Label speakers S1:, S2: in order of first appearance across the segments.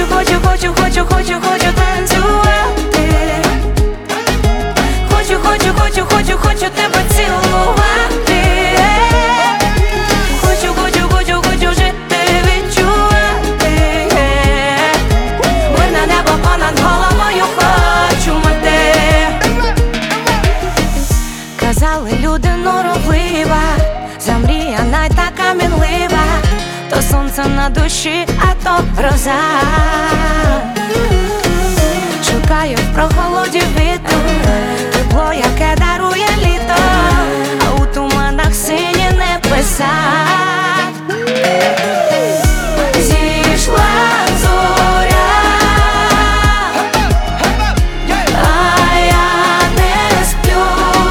S1: хочу танцювати. Хочу тебе цілувати. Хочу жити, відчувати. Мирне небо понад головою хочу мати. Казали, люди норовлива, замріяна й така мінлива. То сонце на душі, а то гроза. Шукаю в прохолоді вітру тепло, яке дарує літо, а у туманах сині небеса. Зійшла зоря, а я не сплю.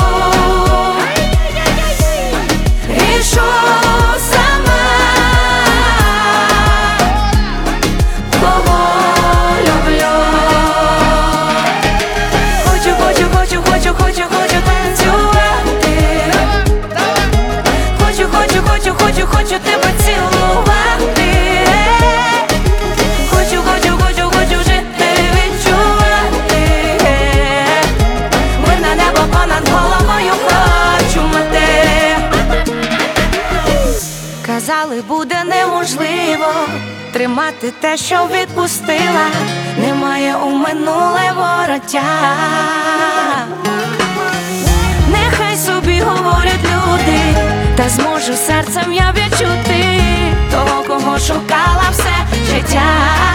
S1: Рішу сама, кого люблю. Хочу танцювати. Хочу тебе цілувати. Хочу жити, відчувати. Мирне небо понад головою хочу мати. Казали, буде неможливо тримати те, що відпустила. Немає у минуле вороття. Нехай собі говорять люди, та зможу серцем я відчути того, кого шукала все життя.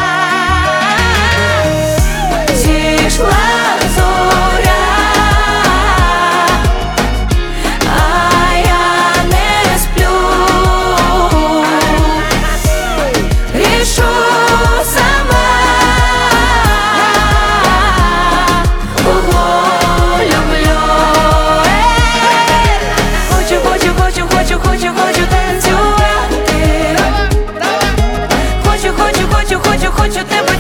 S1: Зійшла зоря, а я не сплю. Рішу сама, кого люблю. Хочу танцювати. Хочу тебе